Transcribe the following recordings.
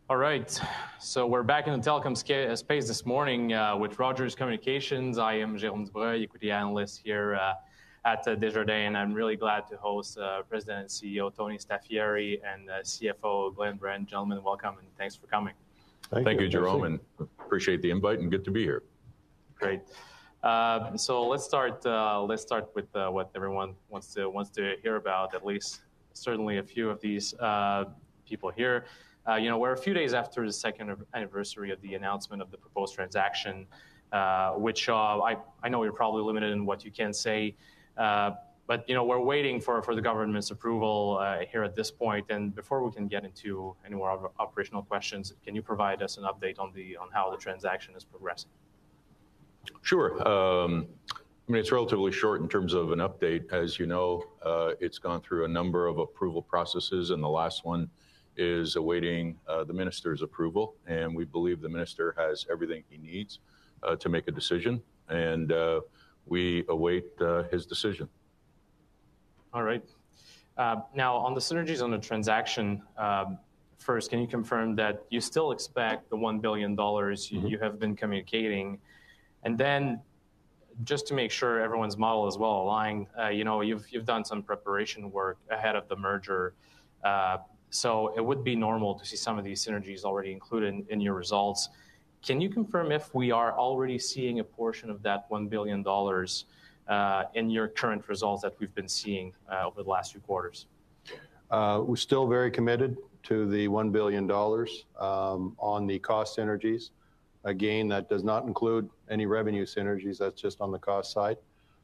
All right, so we're back in the telecom space this morning with Rogers Communications. I am Jérôme Dubreuil, equity analyst here at Desjardins, and I'm really glad to host President and CEO Tony Staffieri and CFO Glenn Brandt. Gentlemen, welcome and thanks for coming. Thank you, Jerome, and appreciate the invite and good to be here. Great. So let's start with what everyone wants to hear about. At least, certainly a few of these people here. We're a few days after the second anniversary of the announcement of the proposed transaction, which I know you're probably limited in what you can say, but we're waiting for the government's approval here at this point. And before we can get into any more operational questions, can you provide us an update on how the transaction is progressing? Sure. It's relatively short in terms of an update. As you know, it's gone through a number of approval processes, and the last one is awaiting the minister's approval. And we believe the minister has everything he needs to make a decision, and we await his decision. All right. Now, on the synergies on the transaction, first, can you confirm that you still expect the $1 billion you have been communicating? And then, just to make sure everyone's model is well aligned, you've done some preparation work ahead of the merger, so it would be normal to see some of these synergies already included in your results. Can you confirm if we are already seeing a portion of that $1 billion in your current results that we've been seeing over the last few quarters? We're still very committed to the $1 billion on the cost synergies. Again, that does not include any revenue synergies. That's just on the cost side.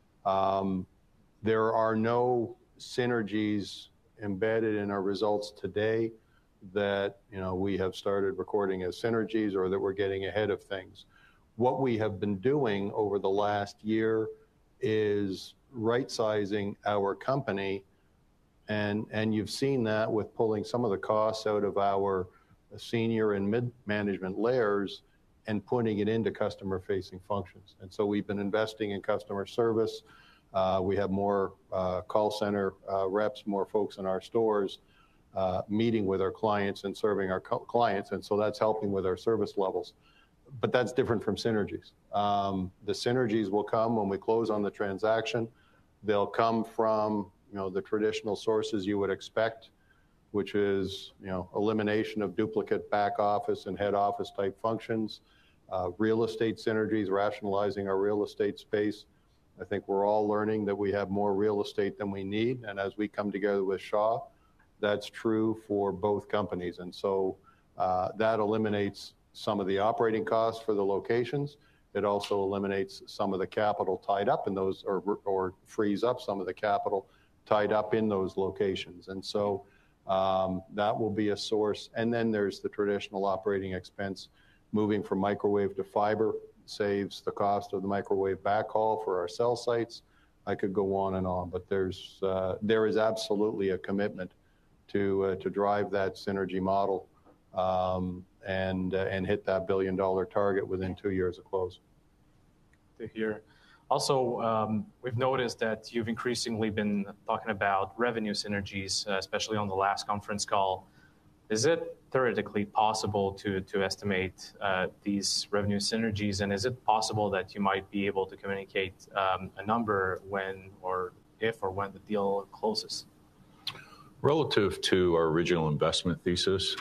There are no synergies embedded in our results today that we have started recording as synergies or that we're getting ahead of things. What we have been doing over the last year is right-sizing our company, and you've seen that with pulling some of the costs out of our senior and mid-management layers and putting it into customer-facing functions. And so we've been investing in customer service. We have more call center reps, more folks in our stores, meeting with our clients and serving our clients, and so that's helping with our service levels. But that's different from synergies. The synergies will come when we close on the transaction. They'll come from the traditional sources you would expect, which is elimination of duplicate back office and head office type functions, real estate synergies, rationalizing our real estate space. I think we're all learning that we have more real estate than we need, and as we come together with Shaw, that's true for both companies. And so that eliminates some of the operating costs for the locations. It also eliminates some of the capital tied up in those, or frees up some of the capital tied up in those locations. And so that will be a source. And then there's the traditional operating expense. Moving from microwave to fiber saves the cost of the microwave backhaul for our cell sites. I could go on, but there is absolutely a commitment to drive that synergy model and hit that $1 billion target within 2 years of close. To hear. Also, we've noticed that you've increasingly been talking about revenue synergies, especially on the last conference call. Is it theoretically possible to estimate these revenue synergies, and is it possible that you might be able to communicate a number when or when the deal closes? Relative to our original investment thesis,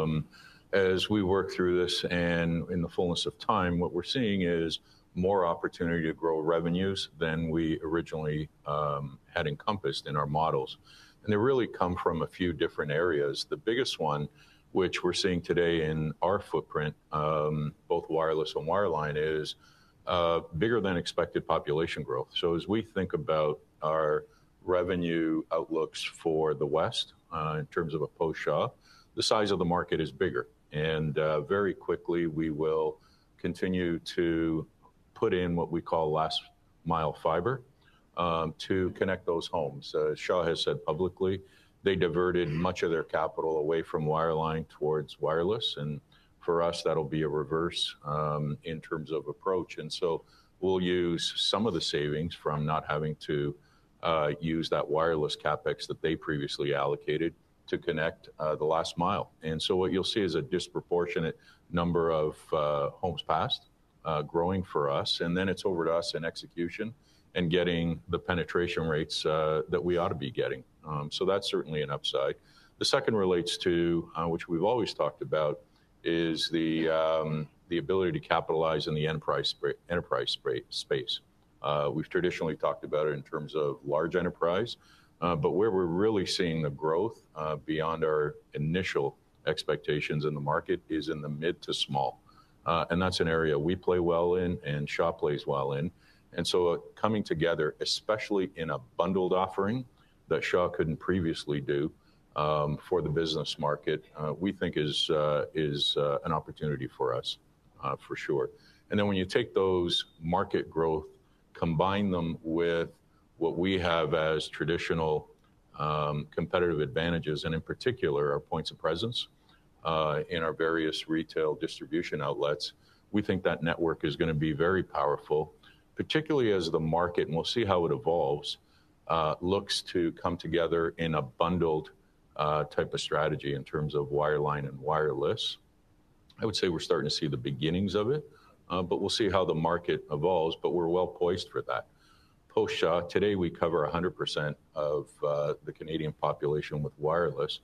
as we work through this and in the fullness of time, what we're seeing is more opportunity to grow revenues than we originally had encompassed in our models. And they really come from a few different areas. The biggest one, which we're seeing today in our footprint, both wireless and wireline, is bigger than expected population growth. So as we think about our revenue outlooks for the West in terms of a post-Shaw, the size of the market is bigger. And very quickly, we will continue to put in what we call last mile fiber to connect those homes. Shaw has said publicly they diverted much of their capital away from wireline towards wireless. And for us, that'll be a reverse in terms of approach. And so we'll use some of the savings from not having to use that wireless CapEx that they previously allocated to connect the last mile. And so what you'll see is a disproportionate number of homes passed growing for us. And then it's over to us in execution and getting the penetration rates that we ought to be getting. So that's certainly an upside. The second relates to, which we've always talked about, is the ability to capitalize in the enterprise space. We've traditionally talked about it in terms of large enterprise, but where we're really seeing the growth beyond our initial expectations in the market is in the mid to small. And that's an area we play well in and Shaw plays well in. And so coming together, especially in a bundled offering that Shaw couldn't previously do for the business market, we think is an opportunity for us, for sure. And then when you take those market growth, combine them with what we have as traditional competitive advantages, and in particular, our points of presence in our various retail distribution outlets, we think that network is going to be very powerful, particularly as the market, and we'll see how it evolves, looks to come together in a bundled type of strategy in terms of wireline and wireless. I would say we're starting to see the beginnings of it, but we'll see how the market evolves, but we're well poised for that. Post-Shaw, today we cover 100% of the Canadian population with wireless,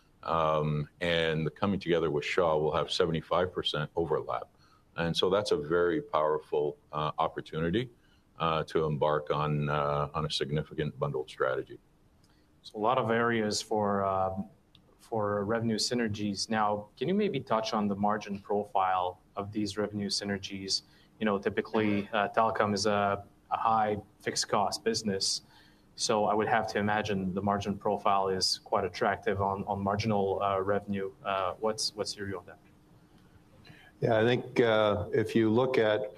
and the coming together with Shaw will have 75% overlap. And so that's a very powerful opportunity to embark on a significant bundled strategy. So a lot of areas for revenue synergies. Now, can you maybe touch on the margin profile of these revenue synergies? You know, typically telecom is a high fixed cost business, so I would have to imagine the margin profile is quite attractive on marginal revenue. What's your view on that? Yeah, I think if you look at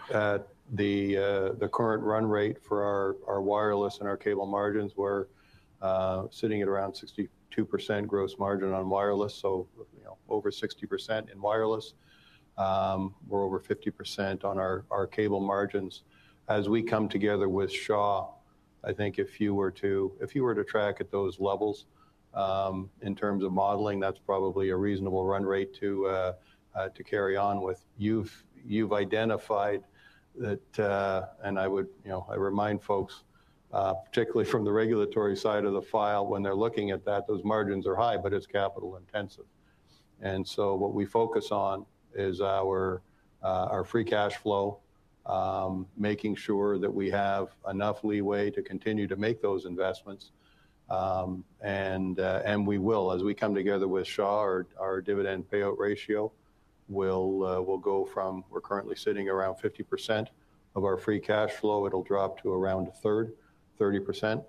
the current run rate for our wireless and our cable margins, we're sitting at around 62% gross margin on wireless, so over 60% in wireless. We're over 50% on our cable margins. As we come together with Shaw, I think if you were to track at those levels in terms of modeling, that's probably a reasonable run rate to carry on with. You've identified that, and I remind folks, particularly from the regulatory side of the file, when they're looking at that, those margins are high, but it's capital intensive. And so what we focus on is our free cash flow, making sure that we have enough leeway to continue to make those investments. And we will, as we come together with Shaw, our dividend payout ratio will go from, we're currently sitting around 50% of our free cash flow. It'll drop to around a third, 30%.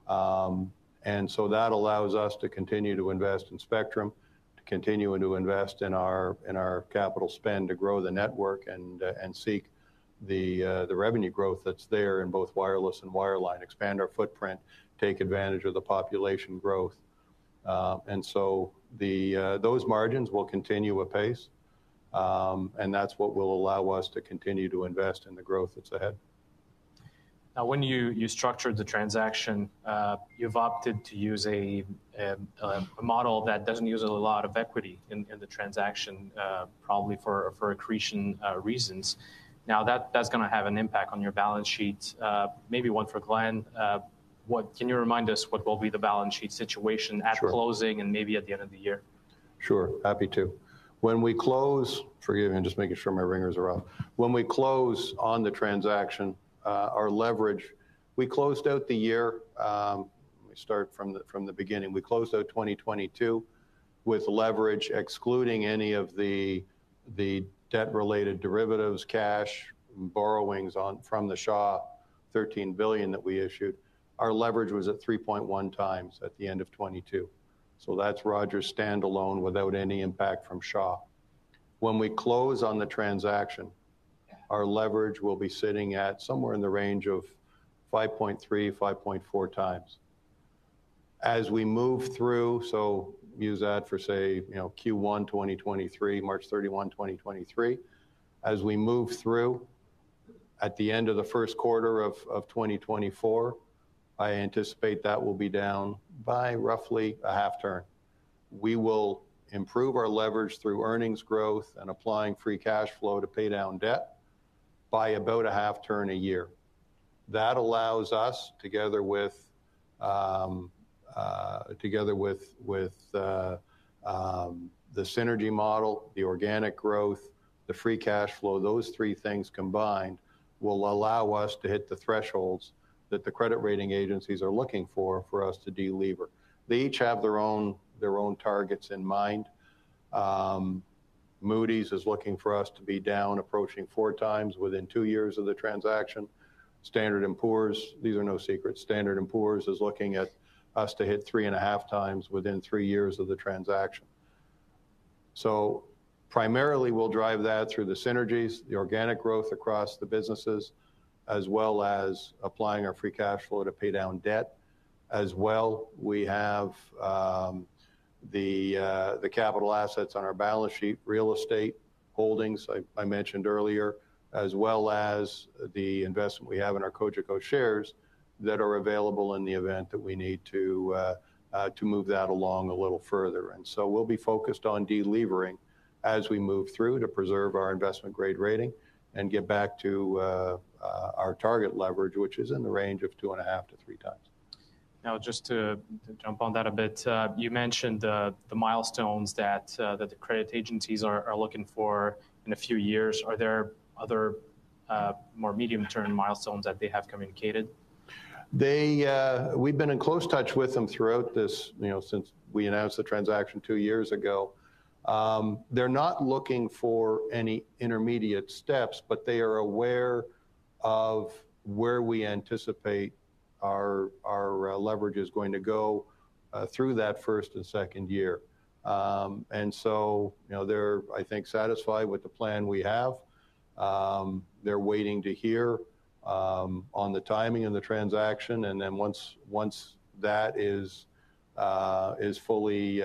And so that allows us to continue to invest in spectrum, to continue to invest in our capital spend to grow the network and seek the revenue growth that's there in both wireless and wireline, expand our footprint, take advantage of the population growth. And so those margins will continue apace, and that's what will allow us to continue to invest in the growth that's ahead. Now, when you structured the transaction, you've opted to use a model that doesn't use a lot of equity in the transaction, probably for accretion reasons. Now, that's going to have an impact on your balance sheet. Maybe one for Glenn. Can you remind us what will be the balance sheet situation at closing and maybe at the end of the year? Sure, happy to. When we close, forgive me, I'm just making sure my ringers are off. When we close on the transaction, our leverage, we closed out the year, we start from the beginning, we closed out 2022 with leverage excluding any of the debt-related derivatives, cash, borrowings from the Shaw $13 billion that we issued. Our leverage was at 3.1 times at the end of 22. So that's Rogers standalone without any impact from Shaw. When we close on the transaction, our leverage will be sitting at somewhere in the range of 5.3, 5.4 times. As we move through, so use that for say, Q1 2023, March 31, 2023. As we move through, at the end of the first quarter of 2024, I anticipate that will be down by roughly a half turn. we will improve our leverage through earnings growth and applying free cash flow to pay down debt by about a half turn a year. That allows us, together with the synergy model, the organic growth, the free cash flow, those three things combined will allow us to hit the thresholds that the credit rating agencies are looking for us to delever. They each have their own targets in mind. Moody's is looking for us to be down approaching 4 times within 2 years of the transaction. Standard & Poor's, these are no secrets, Standard & Poor's is looking at us to hit 3.5 times within 3 years of the transaction. So primarily we'll drive that through the synergies, the organic growth across the businesses, as well as applying our free cash flow to pay down debt. As well, we have the capital assets on our balance sheet, real estate holdings I mentioned earlier, as well as the investment we have in our Cogeco shares that are available in the event that we need to move that along a little further. And so we'll be focused on delevering as we move through to preserve our investment grade rating and get back to our target leverage, which is in the range of 2.5 to 3 times. Now, just to jump on that a bit, you mentioned the milestones that the credit agencies are looking for in a few years. Are there other more medium-term milestones that they have communicated? We've been in close touch with them throughout this, since we announced the transaction 2 years ago. They're not looking for any intermediate steps, but they are aware of where we anticipate our leverage is going to go through that first and second year. And so, they're, I think, satisfied with the plan we have. They're waiting to hear on the timing of the transaction, and then once that is fully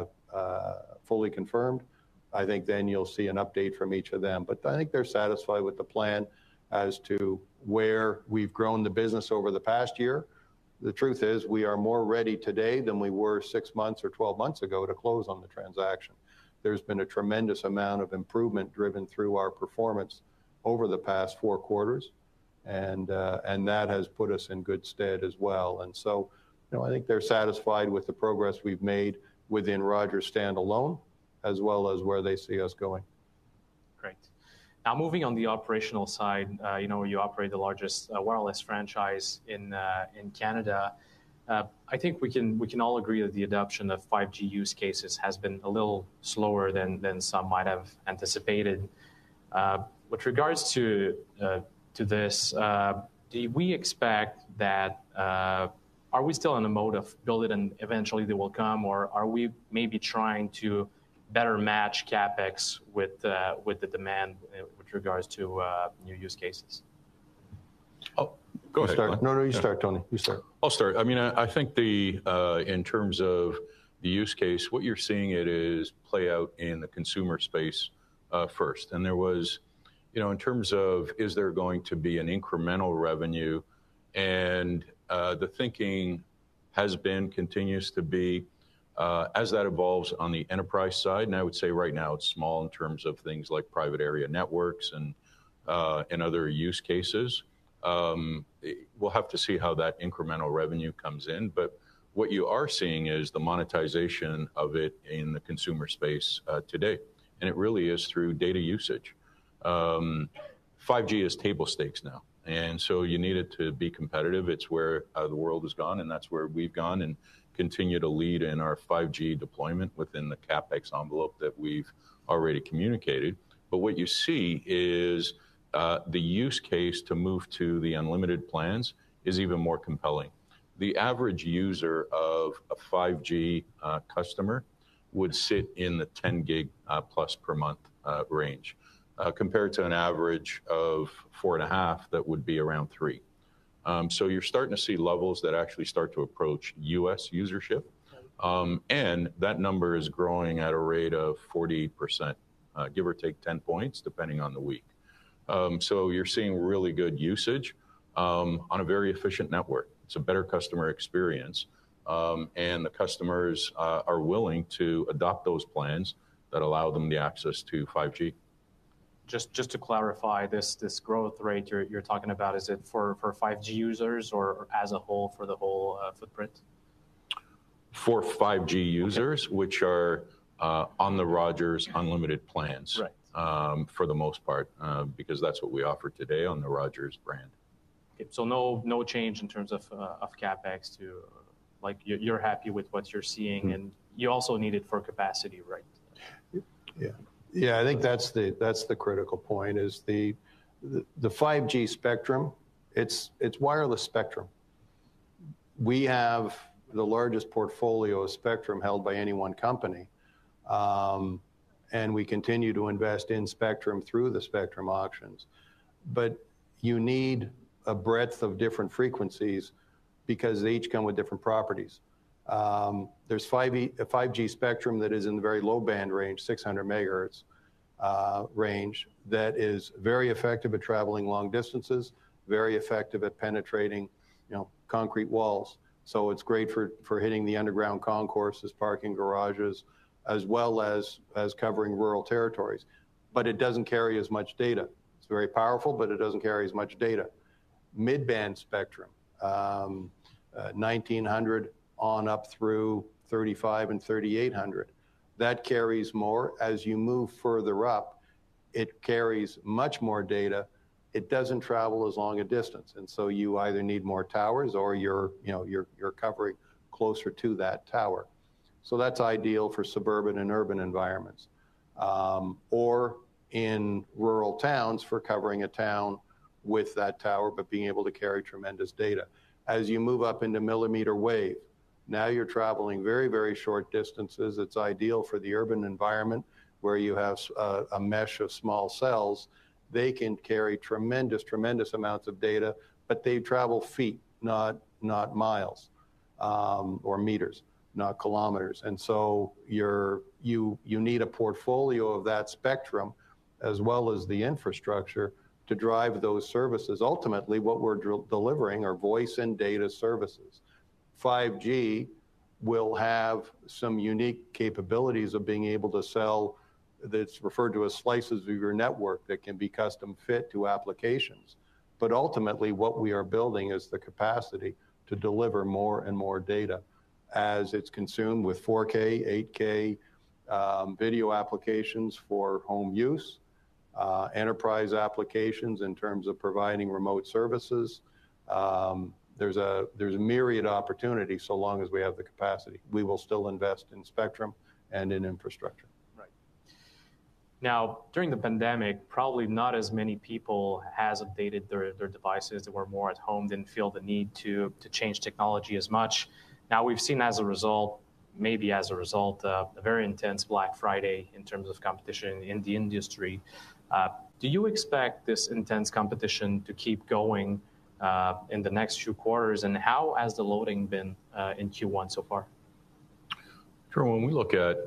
confirmed, I think then you'll see an update from each of them. But I think they're satisfied with the plan as to where we've grown the business over the past year. The truth is we are more ready today than we were 6 months or 12 months ago to close on the transaction. There's been a tremendous amount of improvement driven through our performance over the past 4 quarters, and that has put us in good stead as well. And so, I think they're satisfied with the progress we've made within Rogers standalone, as well as where they see us going. Great. Now, moving on the operational side, you operate the largest wireless franchise in Canada. I think we can all agree that the adoption of 5G use cases has been a little slower than some might have anticipated. With regards to this, do we expect that? Are we still in a mode of build it and eventually they will come, or are we maybe trying to better match CapEx with the demand with regards to new use cases? Oh, go ahead. Start. No, you start, Tony. You start. I'll start. I mean, I think in terms of the use case, what you're seeing it is play out in the consumer space first. And there was, in terms of is there going to be an incremental revenue, and the thinking has been, continues to be, as that evolves on the enterprise side, and I would say right now it's small in terms of things like private area networks and other use cases. We'll have to see how that incremental revenue comes in, but what you are seeing is the monetization of it in the consumer space today, and it really is through data usage. 5G is table stakes now, and so you need it to be competitive. It's where the world has gone, and that's where we've gone and continue to lead in our 5G deployment within the CapEx envelope that we've already communicated. But what you see is the use case to move to the unlimited plans is even more compelling. The average user of a 5G customer would sit in the 10 gig plus per month range, compared to an average of 4.5 that would be around 3. So you're starting to see levels that actually start to approach US usership, and that number is growing at a rate of 40%, give or take 10 points, depending on the week. So you're seeing really good usage on a very efficient network. It's a better customer experience. and the customers are willing to adopt those plans that allow them the access to 5G. Just to clarify, this growth rate you're talking about, is it for 5G users or as a whole for the whole footprint? For 5G users, okay, which are on the Rogers Unlimited plans, right, for the most part, because that's what we offer today on the Rogers brand. Okay, so no change in terms of CapEx to, like, you're happy with what you're seeing, and you also need it for capacity, right? Yeah, I think that's the critical point. Is the 5G spectrum? It's wireless spectrum. We have the largest portfolio of spectrum held by any one company, and we continue to invest in spectrum through the spectrum auctions. But you need a breadth of different frequencies because they each come with different properties. There's 5G spectrum that is in the very low band range, 600 megahertz range, that is very effective at traveling long distances, very effective at penetrating, concrete walls. So it's great for hitting the underground concourses, parking garages, as well as covering rural territories. But it doesn't carry as much data. It's very powerful, but it doesn't carry as much data. Mid-band spectrum, 1900 on up through 35 and 3800. That carries more. As you move further up, it carries much more data. It doesn't travel as long a distance, and so you either need more towers or you're covering closer to that tower. So that's ideal for suburban and urban environments, or in rural towns for covering a town with that tower, but being able to carry tremendous data. As you move up into millimeter wave, now you're traveling very, very short distances. It's ideal for the urban environment where you have a mesh of small cells. They can carry tremendous amounts of data, but they travel feet, not miles, or meters, not kilometers. And so you need a portfolio of that spectrum as well as the infrastructure to drive those services. Ultimately, what we're delivering are voice and data services. 5G will have some unique capabilities of being able to sell, that's referred to as slices of your network that can be custom fit to applications. But ultimately, what we are building is the capacity to deliver more and more data as it's consumed with 4K, 8K video applications for home use, enterprise applications in terms of providing remote services. There's a myriad opportunity so long as we have the capacity. We will still invest in spectrum and in infrastructure. Right. Now, during the pandemic, probably not as many people has updated their devices. They were more at home, didn't feel the need to change technology as much. Now we've seen a very intense Black Friday in terms of competition in the industry. Do you expect this intense competition to keep going in the next few quarters, and how has the loading been in Q1 so far? Sure. When we look at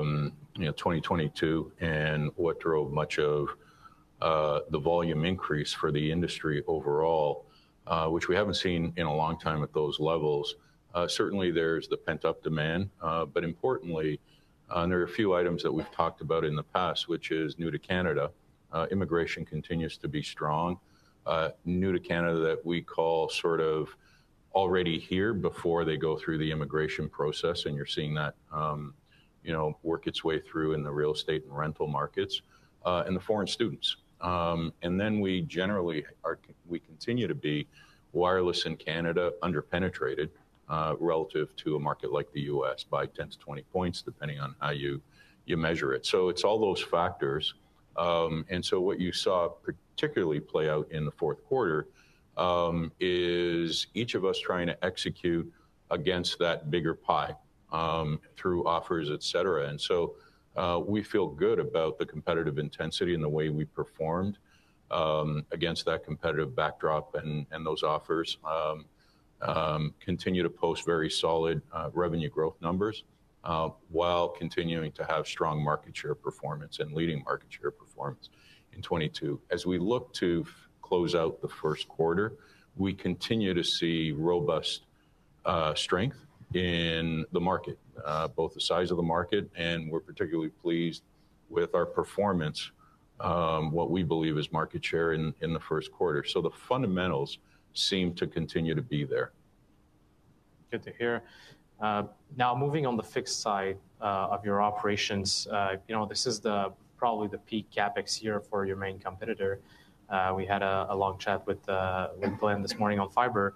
2022 and what drove much of the volume increase for the industry overall, which we haven't seen in a long time at those levels, certainly there's the pent-up demand, but importantly, there are a few items that we've talked about in the past, which is new to Canada. Immigration continues to be strong. New to Canada that we call sort of already here before they go through the immigration process, and you're seeing that work its way through in the real estate and rental markets, and the foreign students. And then we continue to be wireless in Canada underpenetrated relative to a market like the US by 10 to 20 points, depending on how you measure it. So it's all those factors. And so what you saw particularly play out in the fourth quarter is each of us trying to execute against that bigger pie through offers, et cetera. And so we feel good about the competitive intensity and the way we performed against that competitive backdrop, and those offers continue to post very solid revenue growth numbers while continuing to have strong market share performance and leading market share performance in 22. As we look to close out the first quarter, we continue to see robust strength in the market, both the size of the market, and we're particularly pleased with our performance, what we believe is market share in the first quarter. So the fundamentals seem to continue to be there. Good to hear. Now, moving on the fixed side of your operations, this is probably the peak CapEx year for your main competitor. We had a long chat with Glenn this morning on fiber.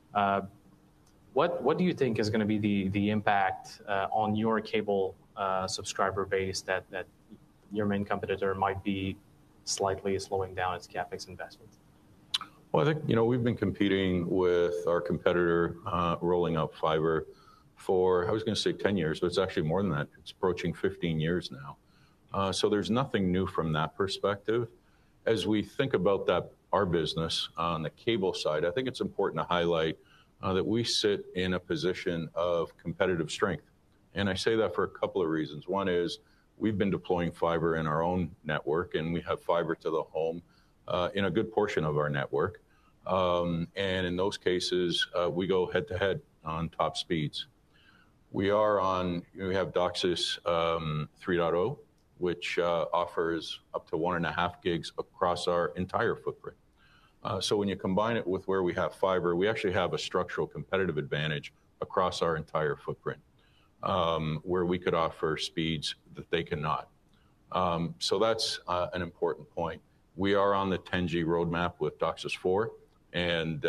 What do you think is going to be the impact on your cable subscriber base that your main competitor might be slightly slowing down its CapEx investment? Well, I think, we've been competing with our competitor rolling out fiber for, I was going to say 10 years, but it's actually more than that. It's approaching 15 years now. So there's nothing new from that perspective. As we think about our business on the cable side, I think it's important to highlight that we sit in a position of competitive strength. And I say that for a couple of reasons. One is we've been deploying fiber in our own network, and we have fiber to the home in a good portion of our network. And in those cases, we go head-to-head on top speeds. We have DOCSIS 3.0, which offers up to 1.5 gigs across our entire footprint. So when you combine it with where we have fiber, we actually have a structural competitive advantage across our entire footprint, where we could offer speeds that they cannot. So that's an important point. We are on the 10G roadmap with DOCSIS 4, and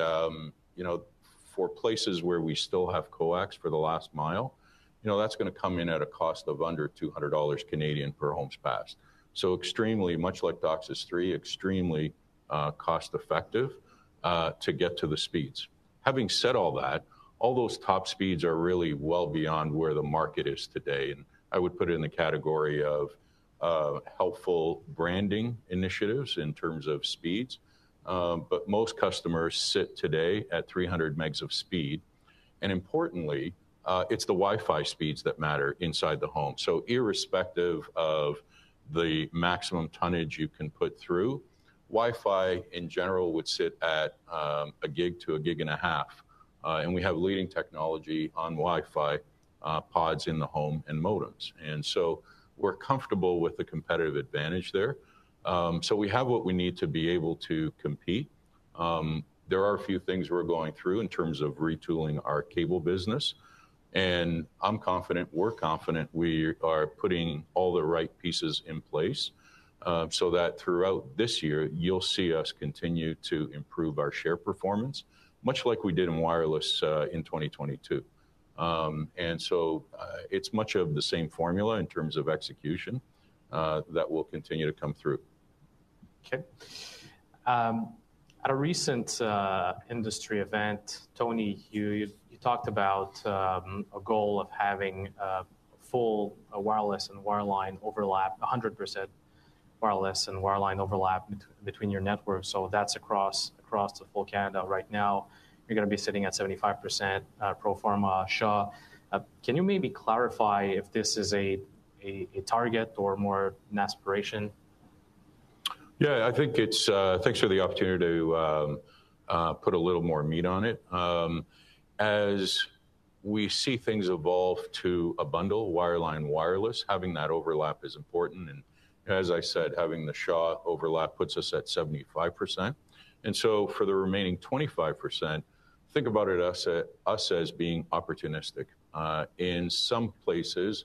for places where we still have coax for the last mile, that's going to come in at a cost of under 200 Canadian dollars per homes passed. So extremely, much like DOCSIS 3, extremely cost effective to get to the speeds. Having said all that, all those top speeds are really well beyond where the market is today, and I would put it in the category of helpful branding initiatives in terms of speeds. But most customers sit today at 300 megs of speed. And importantly, it's the Wi-Fi speeds that matter inside the home. So irrespective of the maximum tonnage you can put through, Wi-Fi in general would sit at a gig to a gig and a half. And we have leading technology on Wi-Fi pods in the home and modems. And so we're comfortable with the competitive advantage there. So we have what we need to be able to compete. There are a few things we're going through in terms of retooling our cable business. And I'm confident, we're confident we are putting all the right pieces in place so that throughout this year, you'll see us continue to improve our share performance, much like we did in wireless in 2022. And so it's much of the same formula in terms of execution that will continue to come through. Okay. At a recent industry event, Tony, you talked about a goal of having full wireless and wireline overlap, 100% wireless and wireline overlap between your networks. So that's across the full Canada. Right now, you're going to be sitting at 75% pro forma Shaw. Can you maybe clarify if this is a target or more an aspiration? Yeah, I think it's, thanks for the opportunity to put a little more meat on it. As we see things evolve to a bundle, wireline, wireless, having that overlap is important. And as I said, having the Shaw overlap puts us at 75%. And so for the remaining 25%, think about it us as being opportunistic. In some places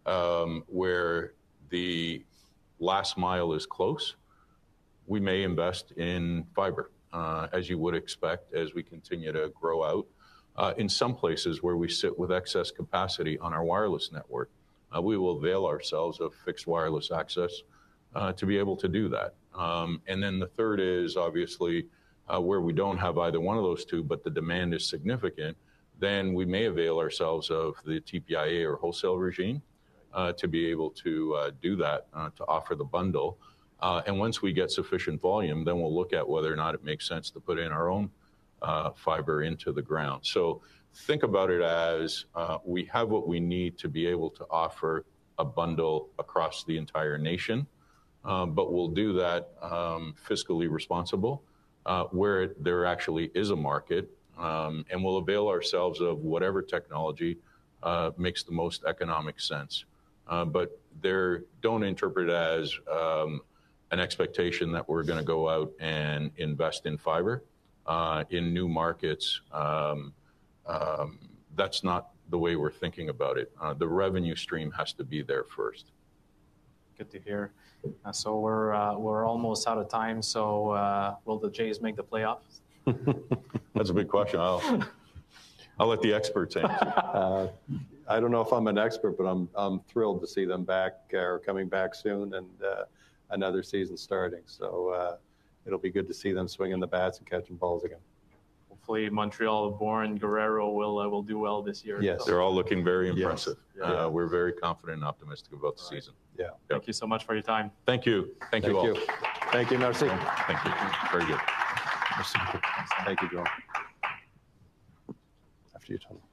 where the last mile is close, we may invest in fiber, as you would expect as we continue to grow out. In some places where we sit with excess capacity on our wireless network, we will avail ourselves of fixed wireless access to be able to do that. And then the third is obviously where we don't have either one of those two, but the demand is significant, then we may avail ourselves of the TPIA or wholesale regime to be able to do that, to offer the bundle. And once we get sufficient volume, then we'll look at whether or not it makes sense to put in our own fiber into the ground. So think about it as we have what we need to be able to offer a bundle across the entire nation, but we'll do that fiscally responsible where there actually is a market, and we'll avail ourselves of whatever technology makes the most economic sense. But don't interpret it as an expectation that we're going to go out and invest in fiber in new markets. That's not the way we're thinking about it. The revenue stream has to be there first. Good to hear. So we're almost out of time. So will the Jays make the playoffs? That's a big question. I'll let the experts answer. I don't know if I'm an expert, but I'm thrilled to see them back or coming back soon and another season starting. So it'll be good to see them swinging the bats and catching balls again. Hopefully Montreal, Bourne, Guerrero will do well this year. Yes. They're all looking very impressive. Yeah. We're very confident and optimistic about the season. Yeah. Thank you so much for your time. Thank you. Thank you all. Thank you, merci. Thank you. Very good. Thank you, Joel. After you, Tom.